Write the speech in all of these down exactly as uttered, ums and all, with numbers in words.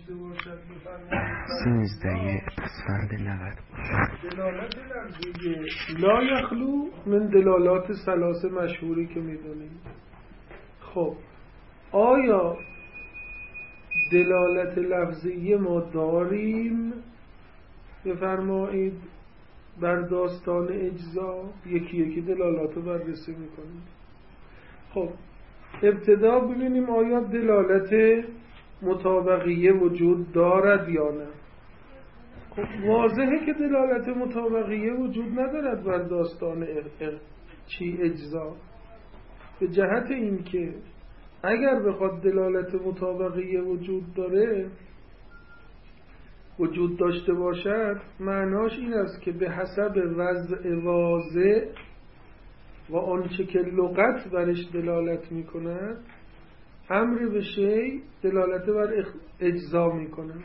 سیزده پسفند نود. دلالت لفظی لا یخلو من دلالات ثلاث مشهوری که میدونیم. خب آیا دلالت لفظی ما داریم بفرمایید بر داستان اجزا؟ یکی یکی دلالات رو بررسی میکنیم. خب ابتدا ببینیم آیا دلالت مطابقیه وجود دارد یا نه. خب واضحه که دلالت مطابقیه وجود ندارد بر داستان ار ار چی اجزا، به جهت این که اگر بخواد دلالت مطابقیه وجود داره وجود داشته باشد، معناش این است که به حسب وضع واضح و آنچه که لغت برش دلالت می کند امر به شیء دلالت بر اجزا می کند،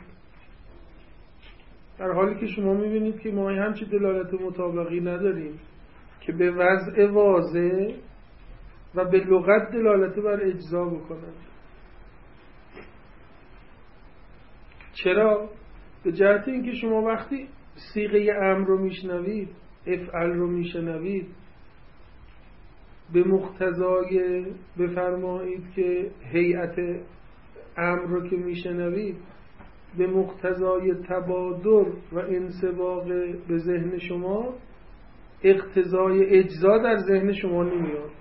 در حالی که شما می بینید که ما همچی دلالت مطابقی نداریم که به وضع واضح و به لغت دلالت بر اجزا بکنند. چرا؟ به جهت اینکه شما وقتی صیغه امر رو میشنوید، افعل رو میشنوید، به مقتضای بفرمایید که هیئت امر رو که میشنوید، به مقتضای تبادر و انسباق به ذهن شما اقتضای اجزا در ذهن شما نمیاد.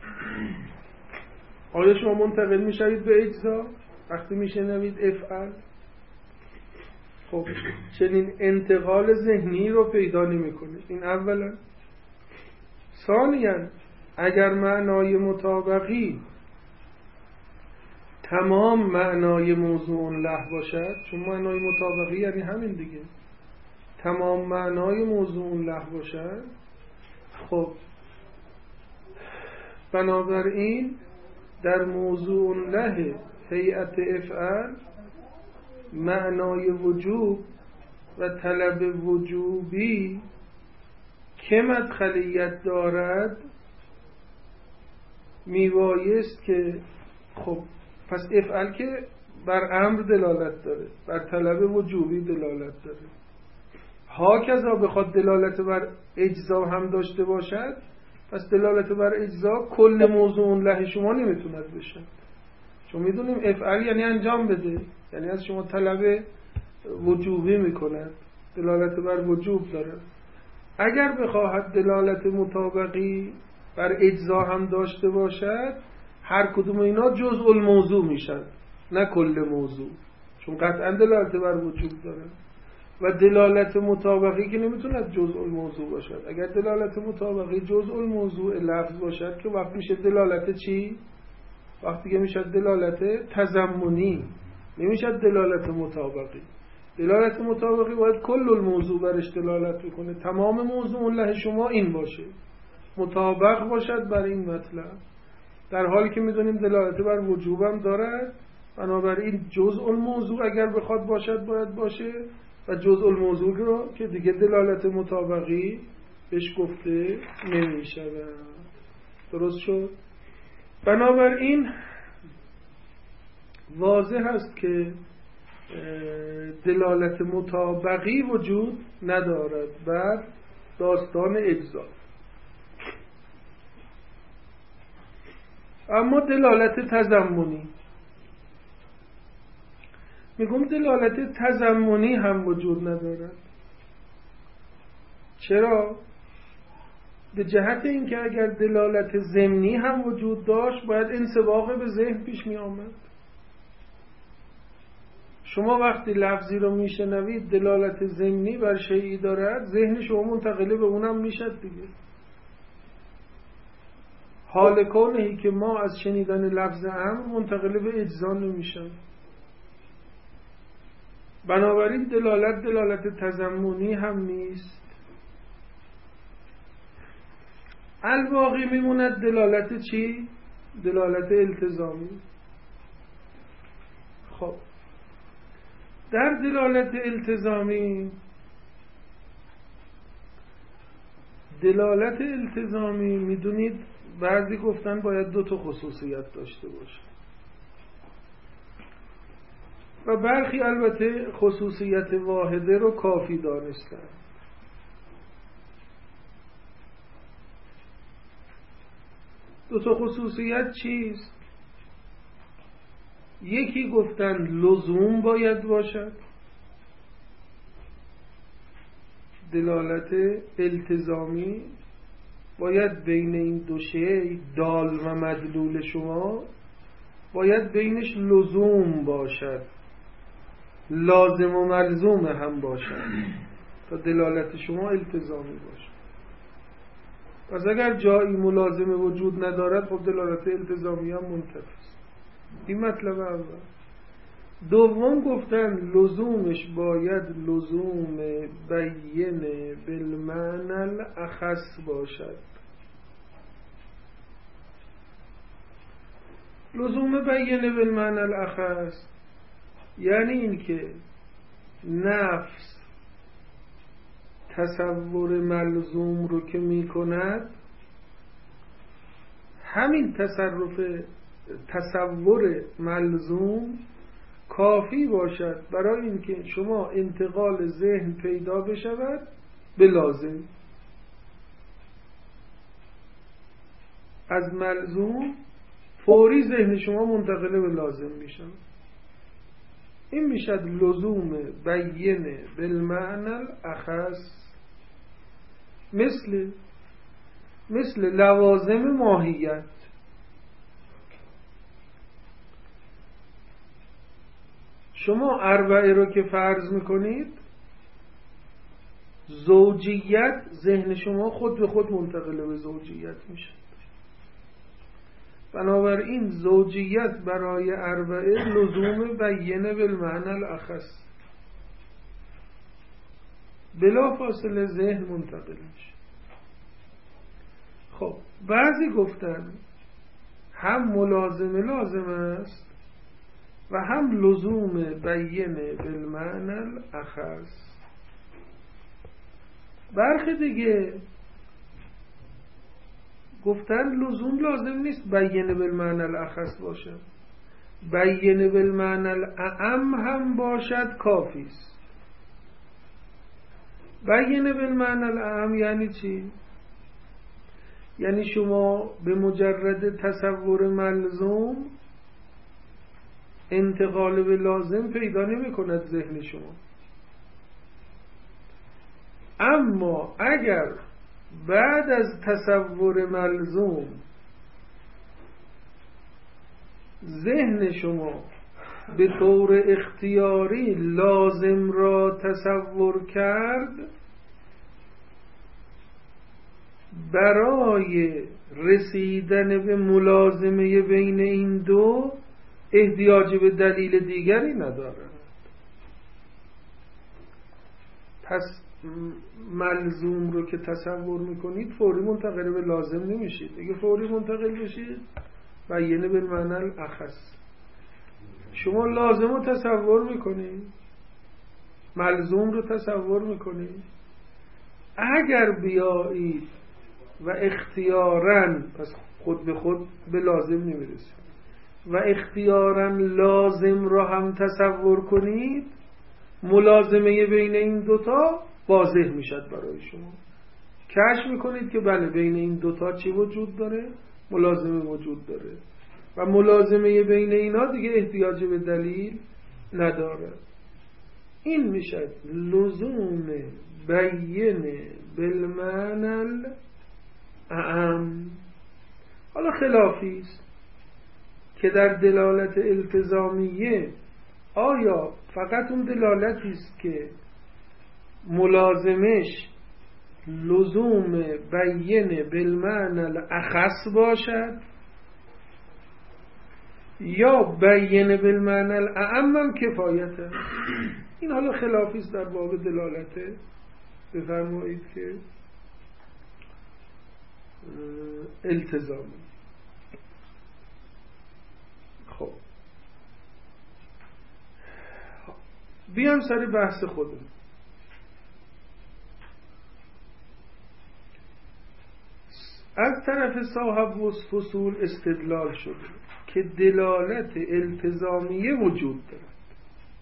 آیا شما منتقل میشوید به اجزا وقتی میشنوید افعل؟ خب چنین انتقال ذهنی رو پیدا نمی‌کنه. این اولا. ثانیاً اگر معنای مطابقی تمام معنای موضوع له باشد، چون معنای مطابقی یعنی همین دیگه، تمام معنای موضوع له باشد، خب بنابراین در موضوع له هیئت افعال معنای وجوب و طلب وجوبی که مدخلیت دارد میبایست که خب پس افعل که بر امر دلالت داره، بر طلب وجوبی دلالت داره، ها کذا بخواد دلالت بر اجزا هم داشته باشد، پس دلالت بر اجزا کل موضوع له شما نمیتوند بشه، چون میدونیم افعل یعنی انجام بده، یعنی از شما طلب وجوبی میکند، دلالت بر وجوب داره. اگر بخواهد دلالت مطابقی بر اجزا هم داشته باشد، هر کدوم اینا جزء الموضوع میشن، نه کل موضوع، چون قطعا دلالت بر وجوب داره. و دلالت مطابقی که نمیتوند جزء الموضوع باشد. اگر دلالت مطابقی جزء الموضوع لفظ باشد که وقت میشه دلالت چی؟ وقتی که میشه دلالت تضمنی، نمیشه دلالت مطابقی. دلالت مطابقی باید کل الموضوع برش دلالت بکنه، تمام موضوع له شما این باشه، مطابق باشد بر این مطلب، در حالی که میدونیم دلالت بر وجوب هم دارد. بنابراین جزء الموضوع اگر بخواد باشد باید باشه، و جزء الموضوع رو که دیگه دلالت مطابقی بهش گفته نمیشه. درست شد؟ بنابراین واضح است که دلالت مطابقی وجود ندارد بر داستان اجزا. اما دلالت تضمنی، میگم دلالت تضمنی هم وجود ندارد. چرا؟ به جهت اینکه اگر دلالت ضمنی هم وجود داشت باید انسباق به ذهن پیش می آمد. شما وقتی لفظی رو میشنوید دلالت ضمنی بر شیئی دارد، ذهن شما منتقله به اونم میشد دیگه. حال کونهی که ما از شنیدن لفظ امر منتقله به اجزا نمیشن. بنابراین دلالت دلالت تضمنی هم نیست. الباقی میموند دلالت چی؟ دلالت التزامی. خب در دلالت التزامی دلالت التزامی میدونید بعضی گفتن باید دو تا خصوصیت داشته باشه. و برخی البته خصوصیت واحده رو کافی دانستن. دو تا خصوصیت چیست؟ یکی گفتن لزوم باید باشد، دلالت التزامی باید بین این دو شی دال و مدلول شما باید بینش لزوم باشد، لازم و ملزوم هم باشد تا دلالت شما التزامی باشد. پس اگر جایی ملازمه وجود ندارد خب دلالت التزامی هم منتفی است. این مطلب اول. دوم گفتن لزومش باید لزوم بیین بالمعنی الاخص باشد. لزوم بیین بالمعنی الاخص یعنی این که نفس تصور ملزوم رو که می کند، همین تصرف تصور ملزوم کافی باشد برای اینکه شما انتقال ذهن پیدا بشود به لازم. از ملزوم فوری ذهن شما منتقل به لازم میشه. این میشد لزوم بیین بالمعنی الاخص، مثل مثل لوازم ماهیت. شما اربعه رو که فرض میکنید، زوجیت ذهن شما خود به خود منتقل به زوجیت میشه. بنابراین زوجیت برای اربعه لزوم بیین بالمعنی الاخص، بلا فاصله ذهن منتقل میشه. خب بعضی گفتن هم ملازمه لازم است و هم لزوم بیین بالمعنی الاخص. برخی دیگه گفتن لزوم لازم نیست بیین بالمعنی الاخص باشه، بیین بالمعنی الاعم هم باشد کافی است. بیین بالمعنی الاعم یعنی چی؟ یعنی شما به مجرد تصور ملزوم انتقال به لازم پیدا نمی کند ذهن شما. اما اگر بعد از تصور ملزوم ذهن شما به طور اختیاری لازم را تصور کرد، برای رسیدن به ملازمه بین این دو احتیاج به دلیل دیگری ندارد. پس ملزوم رو که تصور میکنید فوری منتقل به لازم نمیشید. اگه فوری منتقل بشید بیین بالمعنی الاخص، شما لازم رو تصور میکنید، ملزوم رو تصور میکنید، اگر بیایید و اختیاراً، پس خود به خود به لازم نمیرسید، و اختیاراً لازم را هم تصور کنید، ملازمه بین این دوتا واضح میشد برای شما. کشف میکنید که بله بین این دوتا چی وجود داره؟ ملازمه وجود داره و ملازمه بین اینا دیگه احتیاج به دلیل نداره. این میشد لزوم بیین بالمعنی الاعم. حالا خلافی است که در دلالت التزامیه آیا فقط اون دلالتی است که ملازمش لزوم بیین بالمعنی الاخص باشد، یا بیین بالمعنی الاعم هم کفایته. این حالا خلافی است در باب دلالت. بفرمایید که التزامی. خب بیام سر بحث خودم. از طرف صاحب فصول استدلال شده که دلالت التزامیه وجود دارد.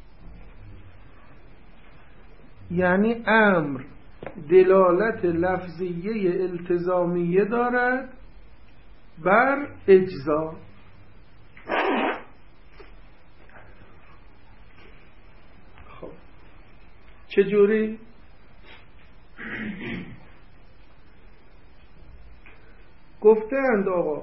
یعنی امر دلالت لفظیه التزامیه دارد بر اجزا. خب چجوری؟ گفتند آقا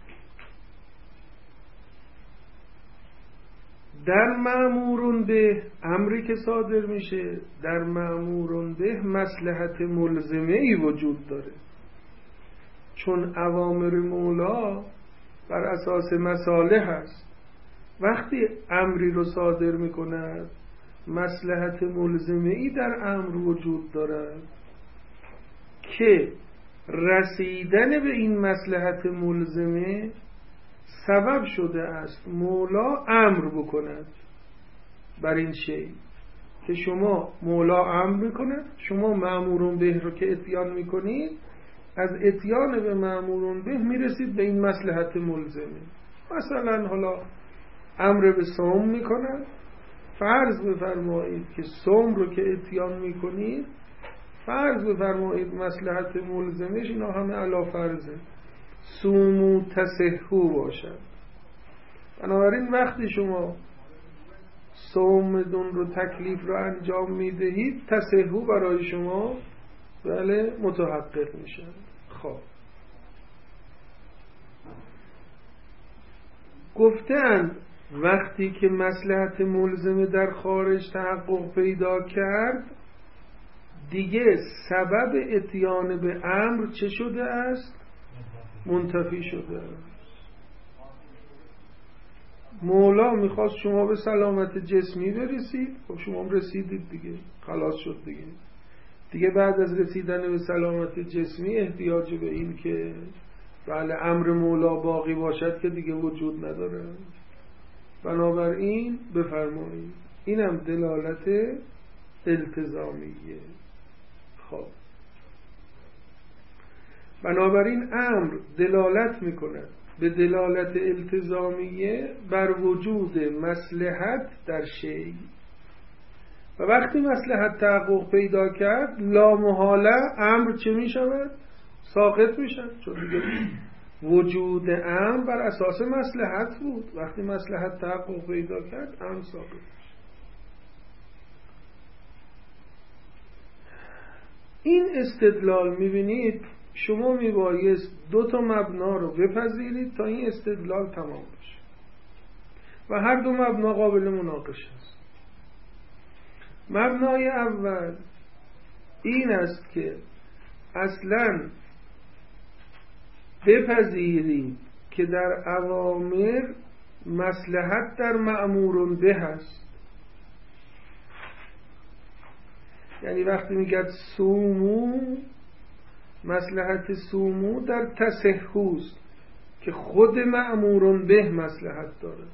در مأمورون به امری که صادر میشه، در مأمورون به مصلحت ملزمه ای وجود داره، چون اوامر مولا بر اساس مصالح هست. وقتی امری رو صادر میکند مصلحت ملزمه ای در امر وجود دارد که رسیدن به این مصلحت ملزمه سبب شده است مولا امر بکند بر این شی که شما مولا امر میکند، شما مأمورون به رو که اتیان میکنید، از اتیان به مأمورون به میرسید به این مصلحت ملزمه. مثلا حالا امر به صوم میکند، فرض بفرمایید که صوم رو که اتیان میکنید، فرض بفرمایید مصلحت ملزمش اینا همه علا فرضه صومو تصحو باشد. بنابراین وقتی شما صومتون رو تکلیف رو انجام میدهید تصحو برای شما بله متحقق میشه. خب گفتند وقتی که مصلحت ملزمه در خارج تحقق پیدا کرد دیگه سبب اتیان به امر چه شده است؟ منتفی شده است. مولا میخواست شما به سلامت جسمی برسید، خب شما رسیدید دیگه، خلاص شد دیگه. دیگه بعد از رسیدن به سلامت جسمی احتیاج به این که بله امر مولا باقی باشد که دیگه وجود نداره. بنابراین بفرمایید اینم دلالت التزامیه. خب بنابراین امر دلالت میکند به دلالت التزامیه بر وجود مصلحت در شیء و وقتی مصلحت تحقق پیدا کرد لا محاله امر چه میشود؟ ساقط میشود، چون دیگه وجود امر بر اساس مصلحت بود. وقتی مصلحت تحقق پیدا کرد امر ساقط میشود. این استدلال میبینید شما میبایست دو تا مبنا رو بپذیرید تا این استدلال تمام بشه و هر دو مبنا قابل مناقشه است. مبنای اول این است که اصلاً بپذیرید که در اوامر مصلحت در مأمورون به هست. یعنی وقتی میگه صومو، مصلحت صومو در تصحوست که خود مأمورون به مصلحت داره.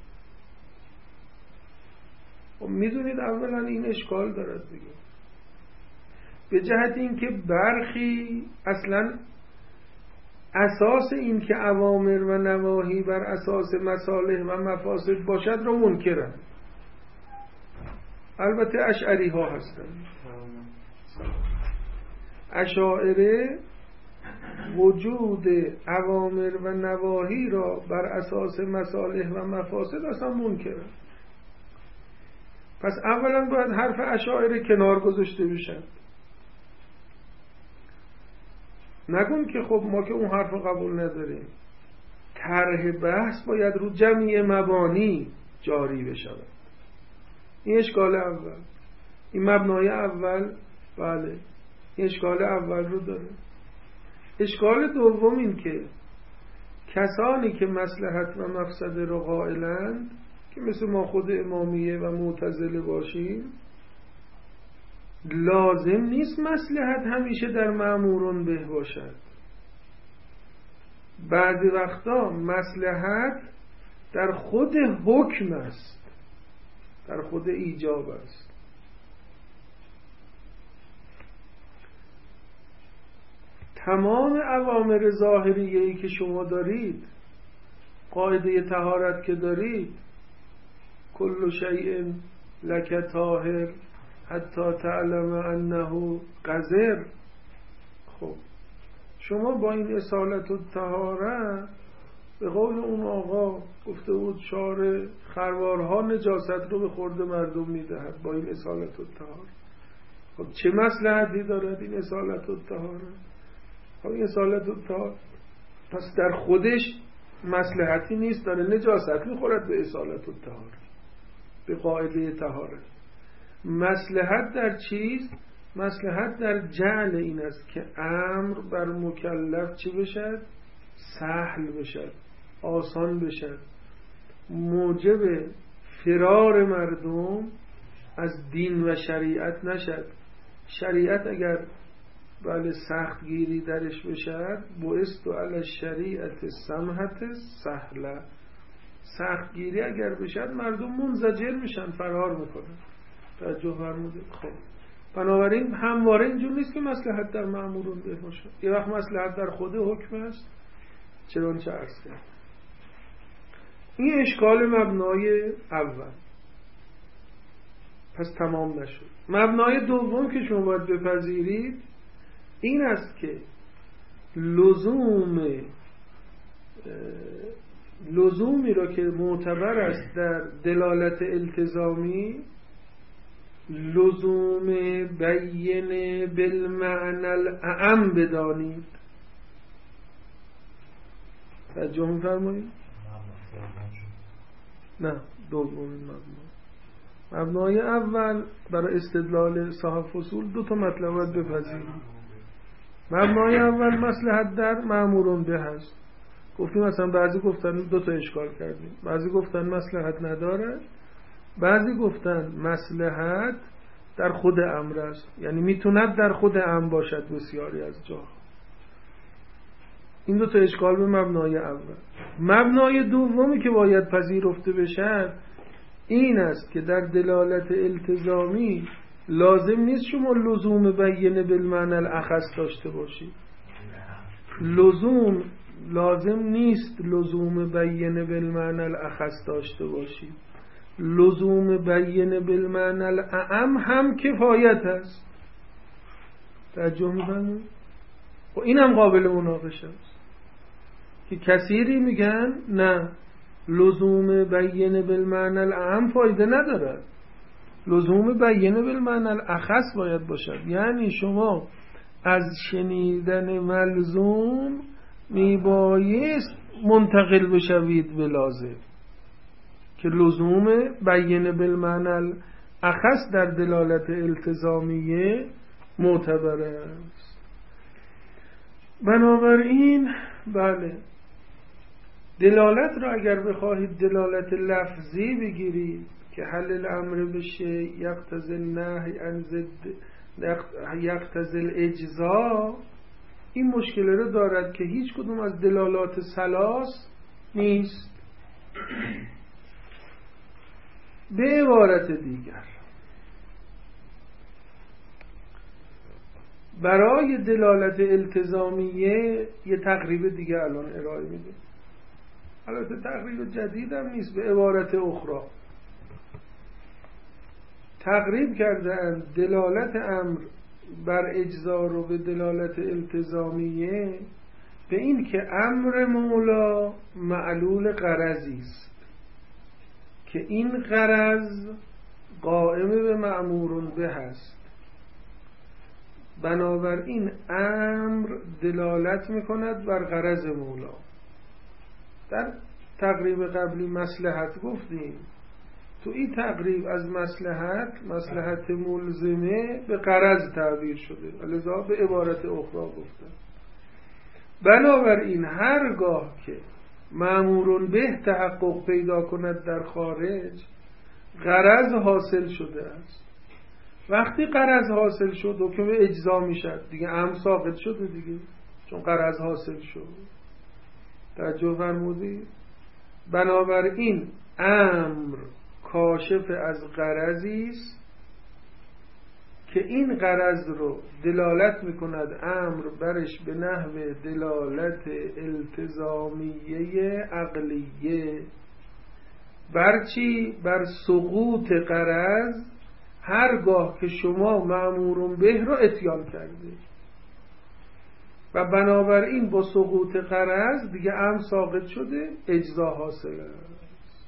و میدونید اولا این اشکال دارد دیگه، به جهت اینکه برخی اصلا اساس این که اوامر و نواهی بر اساس مصالح و مفاسد باشد رو منکرند. البته اشعری ها هستند. اشاعره وجود اوامر و نواهی را بر اساس مصالح و مفاسد اصلا منکرند. پس اولا باید حرف اشاعره کنار گذاشته بشن. نگون که خب ما که اون حرف قبول نداریم. طرح بحث باید رو جمعی مبانی جاری بشود. این اشکال اول، این مبنای اول، بله این اشکال اول رو داره. اشکال دوم این که کسانی که مصلحت و مفسده رو قائلند که مثل ما خود امامیه و معتزله باشیم، لازم نیست مصلحت همیشه در مأمورون به باشد. بعضی وقتا مصلحت در خود حکم است، در خود ایجاب است. تمام اوامر ظاهریه‌ای که شما دارید، قاعده طهارت که دارید، کل شیء لک طاهر، حتی تعلم انه قذر. خب شما با این اصالت و طهاره، به قول اون آقا گفته بود شعار خروارها نجاست رو به خورد مردم میدهد، با این اصالت و طهاره. خب چه مصلحتی دارد این اصالت و طهاره؟ خب این اصالت و طهاره پس در خودش مصلحتی نیست، داره نجاست میخورد به اصالت و طهاره، به قاعده طهاره. مصلحت در چیست؟ مصلحت در جعل این است که امر بر مکلف چی بشد؟ سهل بشد، آسان بشد، موجب فرار مردم از دین و شریعت نشد. شریعت اگر بله سخت گیری درش بشد، بوئست علی شریعت سمحت سهله، سخت گیری اگر بشد مردم منزجر میشن، فرار میکنن. توجه فرمودید؟ خب بنابراین همواره اینجور نیست که مصلحت در مأمورون به باشه، یه وقت مصلحت در خود حکم است. چرا چه عرض کرد؟ این اشکال مبنای اول پس تمام نشد. مبنای دوم که شما باید بپذیرید این است که لزوم لزومی را که معتبر است در دلالت التزامی، لزوم بیین بالمعنى الاعم بدانید. توجه می‌فرمایید؟ نه، دومین مبنا. مبنای اول برای استدلال صاحب فصول دو تا مطلب باید بپذیرید. مبنای اول مصلحت در مأمورون به هست. گفتیم مثلا بعضی گفتن دو تا اشکال کردیم، بعضی گفتن مصلحت نداره، بعضی گفتن مصلحت در خود امر است، یعنی میتوند در خود امر باشد بسیاری از جا. این دو تا اشکال به مبنای اول. مبنای دومی که باید پذیرفته بشه این است که در دلالت التزامی لازم نیست شما لزوم بیین بالمعنى الاخص داشته باشید. لزوم لازم نیست لزوم بیین بالمعنى الاخص داشته باشید. لزوم بیین بالمعنى الاعم هم کفایت است. توجه می‌کنید؟ و اینم قابل مناقشه است که کثیری میگن نه، لزوم بیین بالمعنى الاعم فایده ندارد، لزوم بیین بالمعنى الاخص باید باشد. یعنی شما از شنیدن ملزوم میبایست منتقل بشوید به لازم، که لزوم بیین بالمعنى الاخص در دلالت التزامیه معتبر است. بنابراین بله، دلالت را اگر بخواهید دلالت لفظی بگیرید که حل الامر بشه یقتضی النهی عن ضد یقتضی الاجزا، این مشکل رو دارد که هیچ کدوم از دلالات ثلاث نیست. به عبارت دیگر برای دلالت التزامیه یه تقریب دیگه الان ارائه میده، البته تقریب جدید هم نیست، به عبارت اخرى تقریب کردن دلالت امر بر اجزا رو به دلالت التزامیه به این که امر مولا معلول غرضی است که این غرض قائم به مأمورون به هست. بنابراین امر دلالت میکند بر غرض مولا. در تقریب قبلی مصلحت گفتیم، تو این تقریب از مصلحت مصلحت ملزمه به غرض تعبیر شده، لذا به عبارت اخرى گفتم. بنابراین هرگاه که مأمورون به تحقق پیدا کند در خارج، غرض حاصل شده است. وقتی غرض حاصل شد حکم اجزا میشد دیگه، امر ساقط شده دیگه، چون غرض حاصل شد. توجه فرمودید؟ بنابراین امر کاشف از غرضی است که این غرض رو دلالت میکند امر برش به نحو دلالت التزامیه عقلیه. بر چی؟ بر سقوط غرض هرگاه که شما مأمورون به را اتیان کرده و بنابراین با سقوط غرض دیگه امر ساقط شده، اجزا حاصل است.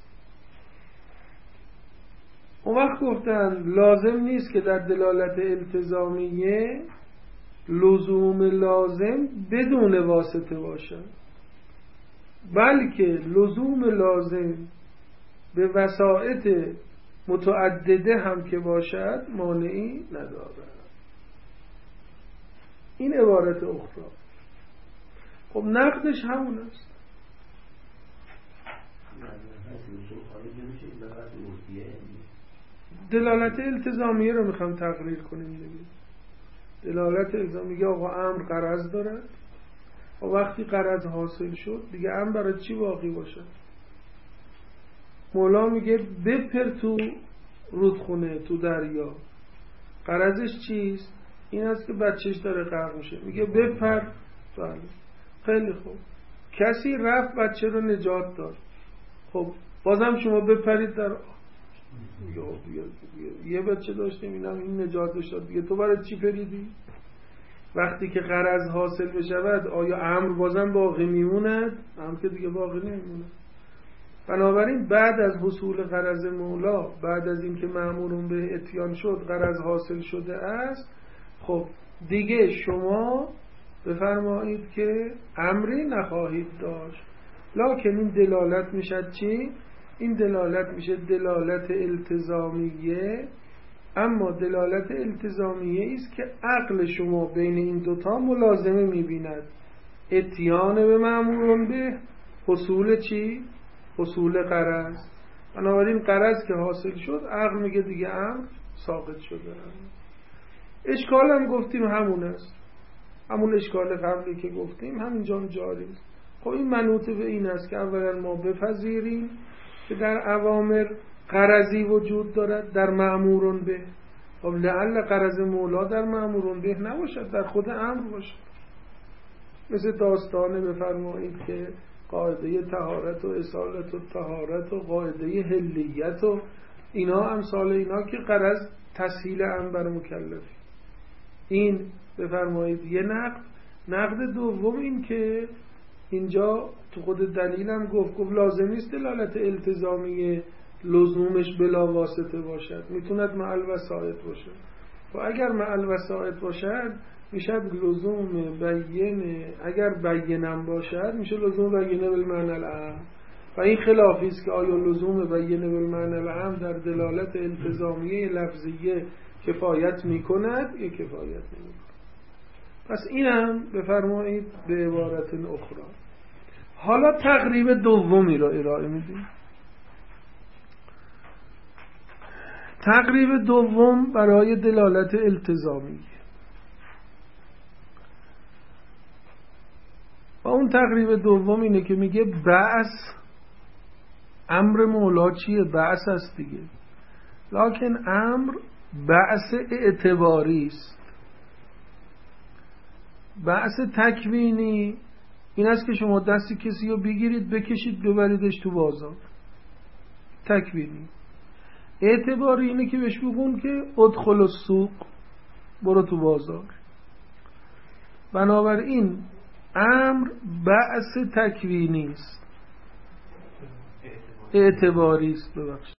اون وقت گفتن لازم نیست که در دلالت التزامیه لزوم لازم بدون واسطه باشد، بلکه لزوم لازم به وسائط متعدده هم که باشد مانعی ندارد. این عبارت اخرى. خب نقدش همون است. دلالت التزامیه رو میخوام تقریر کنیم دیگه. دلالت التزامیه آقا امر غرض دارد و وقتی غرض حاصل شد دیگه امر برای چی باقی باشد؟ مولا میگه بپر تو رودخونه، تو دریا. غرضش چیست؟ این است که بچهش داره غرق میشه، میگه بپر. بله خیلی خوب، کسی رفت بچه رو نجات داد. خب بازم شما بپرید در یه بچه داشتیم اینم این نجاتش داد دیگه، تو برای چی پریدی؟ وقتی که غرض حاصل بشود آیا امر بازم باقی میموند؟ امر که دیگه باقی نمیموند. بنابراین بعد از حصول غرض مولا، بعد از اینکه مأمورون به اتیان شد، غرض حاصل شده است، خب دیگه شما بفرمایید که امری نخواهید داشت. لکن این دلالت میشه چی؟ این دلالت میشه دلالت التزامیه. اما دلالت التزامیه است که عقل شما بین این دوتا ملازمه میبیند. اتیان به مأمورون به حصول چی؟ حصول غرض. بنابراین غرض که حاصل شد عقل میگه دیگه امر ساقط شده. اشکال هم گفتیم همون است، همون اشکال قبلی که گفتیم همینجا جاری است. خب این منوط به این است که اولا ما بپذیریم که در اوامر غرضی وجود دارد در مأمورون به. خب لعل غرض مولا در مأمورون به نباشد، در خود امر باشد. مثل داستانه بفرمایید که قاعده طهارت و اصالت و طهارت و قاعده حلیت و اینا امثال اینا که غرض تسهیل امر بر مکلفی. این بفرمایید یه نقد. نقد دوم این که اینجا تو خود دلیلم گفت گفت لازم نیست دلالت التزامیه لزومش بلا واسطه باشد، میتوند مع الوسائط باشد. و اگر مع الوسائط باشد میشه لزوم بینه، اگر بینم باشد میشه لزوم بینه بالمعنی العام. و این خلافی است که آیا لزوم بینه بالمعنی العام در دلالت التزامیه لفظیه کفایت میکند یا کفایت نمیکند. پس اینم بفرمایید به عبارت اخرى. حالا تقریب دومی را ارائه میدیم. تقریب دوم برای دلالت التزامی و اون تقریب دوم اینه که میگه بعث امر مولا چیه؟ بعث است دیگه، لکن امر بعث اعتباری است. بعث تکوینی این است که شما دستی کسی رو بگیرید بکشید ببریدش تو بازار، تکوینی. اعتباری اینه که بهش بگون که ادخل السوق، برو تو بازار. بنابراین امر بعث تکوینی است، اعتباری است. ببخشید